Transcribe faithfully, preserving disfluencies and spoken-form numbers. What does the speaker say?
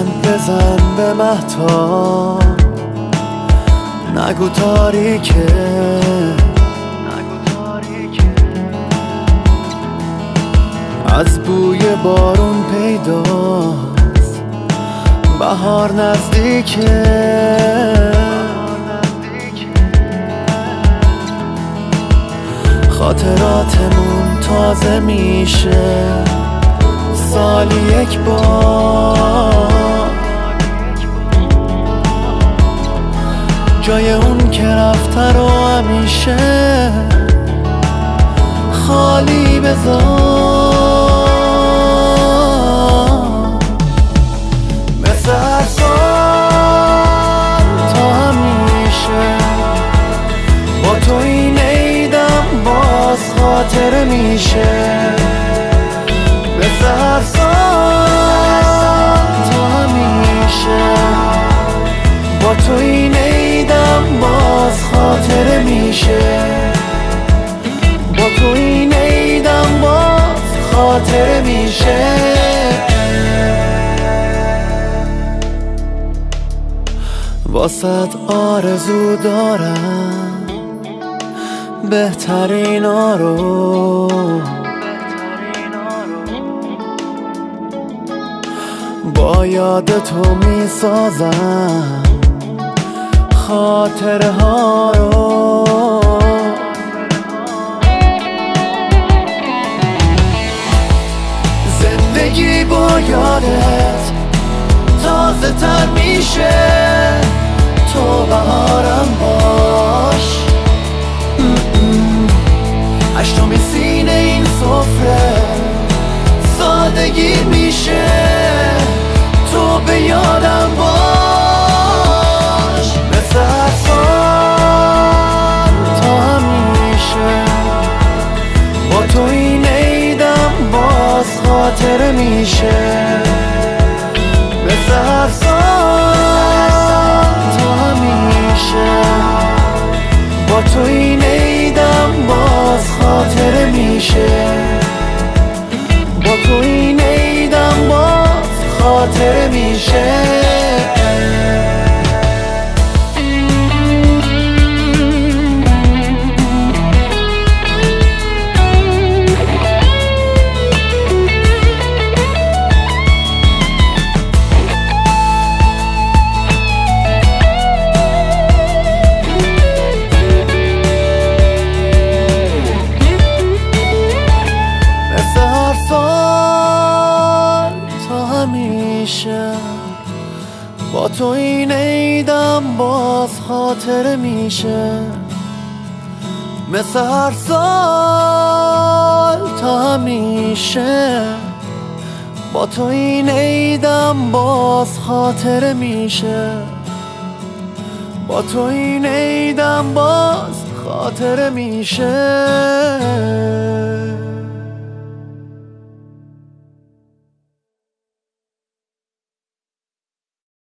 لبخند بزن به مهتاب، نگو تاریکه از بوی بارون پیداست بهار نزدیکه. خاطراتمون تازه میشه سالی یک بار، جای اون که رفته رو همیشه خالی بذار. مثل هر سال تا همیشه با تو این عیدم باز خاطره میشه. مثل هر سال تا همیشه با تو این عیدم باز خاطره میشه. با تو این عیدم باز خاطره میشه. واسه آرزو دارم بهترینا رو، با یاد تو میسازم خاطره ها رو. زندگی با یادت تازه تر میشه، تو بهارم باش. هشتم سینه این سفره سادگی میشه، تو به یادم باش. مثل هر سال تا همیشه با تو این عیدم باز خاطره میشه. مثل هر سال تا همیشه با تو این عیدم باز خاطره میشه. با تو این عیدم باز خاطره میشه. با تو این عیدم باز خاطره میشه. مثل هر سال تا همیشه با تو این عیدم باز خاطره میشه. با تو این عیدم باز خاطره میشه.